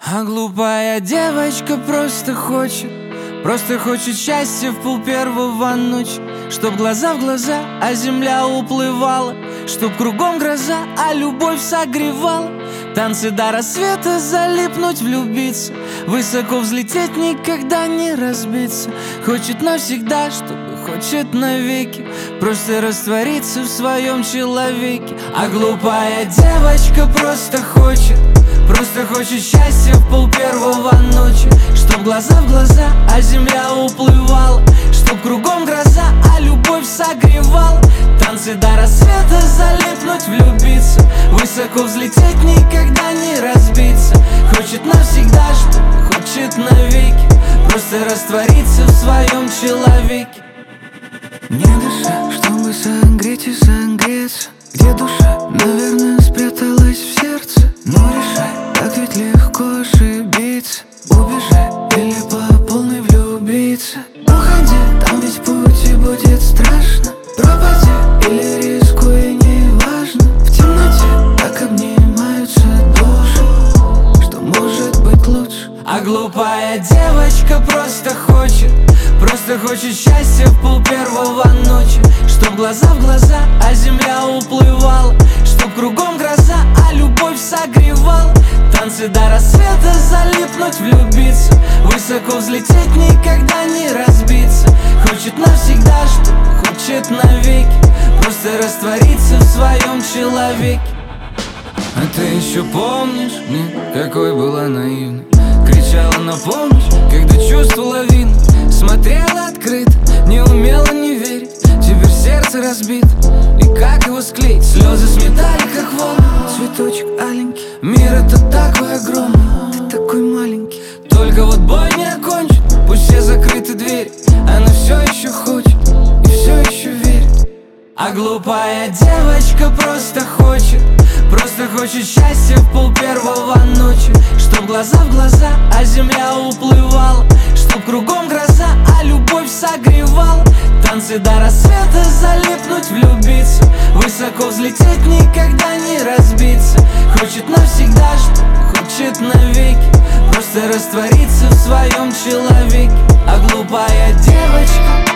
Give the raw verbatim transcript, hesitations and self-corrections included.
А глупая девочка просто хочет, просто хочет счастья в пол первого ночи. Чтоб глаза в глаза, а земля уплывала, чтоб кругом гроза, а любовь согревала. Танцы до рассвета, залипнуть, влюбиться, высоко взлететь, никогда не разбиться. Хочет навсегда, чтобы хочет навеки, просто раствориться в своем человеке. А глупая девочка просто хочет, просто хочет счастья в пол первого ночи. Чтоб глаза в глаза, а земля уплывала, чтоб кругом гроза, а любовь согревала. Танцы до рассвета, залипнуть, влюбиться, высоко взлететь, никогда не разбиться. Хочет навсегда, чтобы хочет навеки, просто раствориться в своем человеке. Не дыша, чтобы согреть и согреться. Где душа, наверное, спряталась в сердце. Но решай, так ведь легко ошибиться. Убежать или по полной влюбиться. Уходи, там ведь путь и будет страшно. Пропади или рискуй, неважно. В темноте так обнимаются души, что может быть лучше. А глупая девочка просто хочет, просто хочет счастья в пол первого ночи. Чтоб глаза в глаза, а земля уплывала, чтоб кругом гроза, а любовь согревала. Танцы до рассвета, залипнуть, влюбиться, высоко взлететь, никогда не разбиться. Хочет навсегда, чтобы хочет навеки, просто раствориться в своем человеке. А ты еще помнишь, мне какой была наивной? Кричала на помощь, когда чувствовала вину. Смотрела открыто, не умела не верить. Теперь сердце разбито, и как его склеить? Слезы сметали, как волны. Цветочек аленький, мир это такой огромный, ты такой маленький. Только вот бой не окончен, пусть все закрыты двери. Она все еще хочет и все еще верит. А глупая девочка просто хочет, просто хочет счастья в пол первого ночи. Чтоб глаза в глаза, а земля уплывала, чтоб кругом гроза, а любовь согревала. Танцы до рассвета, залипнуть, влюбиться, высоко взлететь, никогда не разбиться. Хочет навсегда, чтобы хочет навеки, просто раствориться в своем человеке. А глупая девочка